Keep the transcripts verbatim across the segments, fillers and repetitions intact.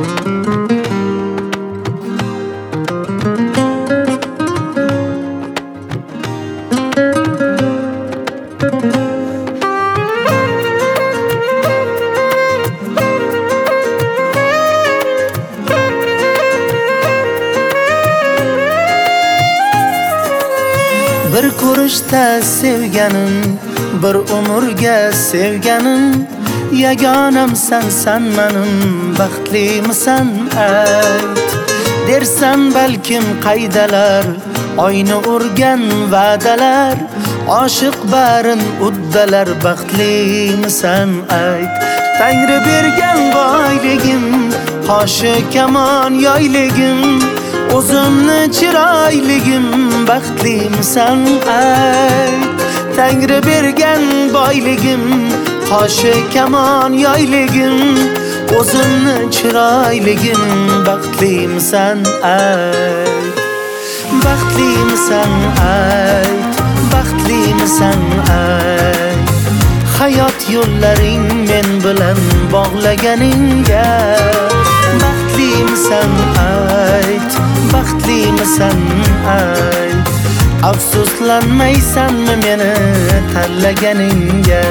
Bir ko'rishda sevganim, bir umrga sevganim, yagonamsan san menim, baxtlimisan ayt. Dersan balkim qaydalar, oyni urgan va'dalar, oshiq barin uddalar, baxtlimisan ayt. Tangri bergan boyligim, qoshi kamon yoyligim, o'zimni chiroyligim, baxtlimisan ayt. Tangri bergan boyligim, qoshi kamon yoyligim, o'zimni chiroyligim, baxtlimisan ayt. Baxtlimisan ayt, baxtlimisan ayt. Hayot yo'llaring men bilan bog'laganingga baxtlimisan ayt, baxtlimisan ayt. Afsuslanmaysanmi meni tanlaganingga?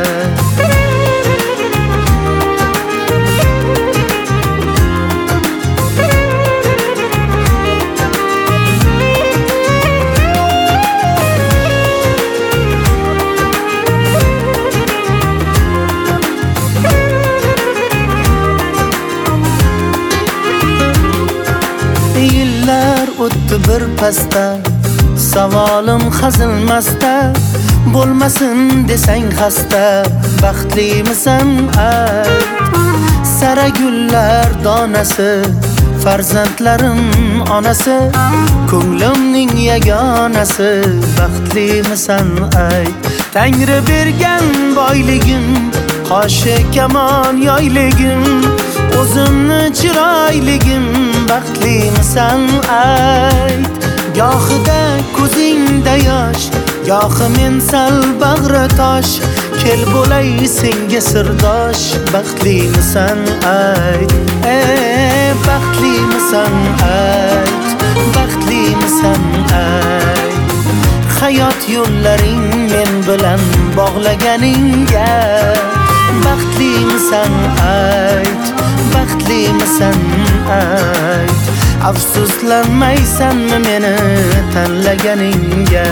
Yillar o'tdi bir pasta, savolim hazilmasda, bo'lmasin desang xasta, baxtlimisan ayt. Sara gullar donasi, farzandlarim onasi, ko'nglimning yagonasi, baxtlimisan ayt. Tangri bergan boyligim, qoshi kamon yoyligim, o'zimni chiroyligim, baxtlimisan ayt. Gohida ko'zingda yosh, gohi men sal bag'ri tosh, kel bo'lay senga sirdosh, baxtlimisan ayt. Ey baxtlimisan ayt, baxtlimisan ayt. Hayot yo'llaring men bilan bog'laganingga baxtlimisan ayt, baxtlimisan ayt. Afsuslanmaysanmi meni tanlaganingga?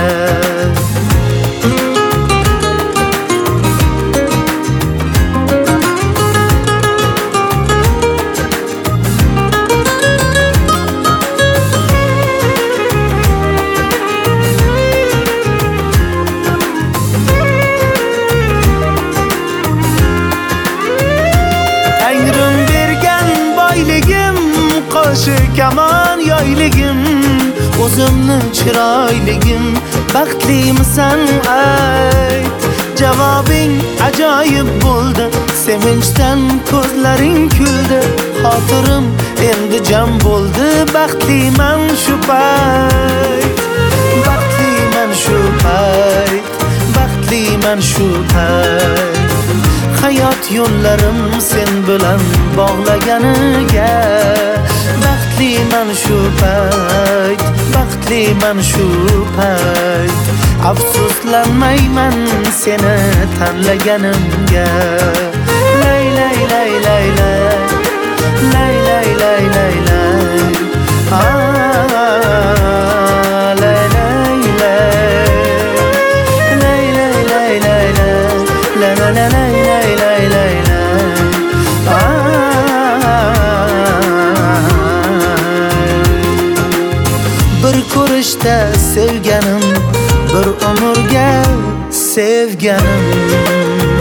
Tangrim bergan boyligim, qoshi kamon yoyligim, o'zimni chiroyligim, baxtlimisan ayt. Javobing ajoyib bo'ldi, sevinchdan ko'zlaring kuldi, xotirim endi jam bo'ldi, baxtliman shu payt. Baxtliman shu payt, baxtliman shu payt. Hayot yo'llarim sen bilan bog'laganiga baxtliman shu payt, baxtliman shu payt. Afsuslanmayman seni tanlaganimga. Lay lay lay lay lay, lay lay lay lay lay. Ah, lay lay lay, lay lay lay lay lay, la la la la. Bir ko'rishda sevganim, bir umrga sevganim.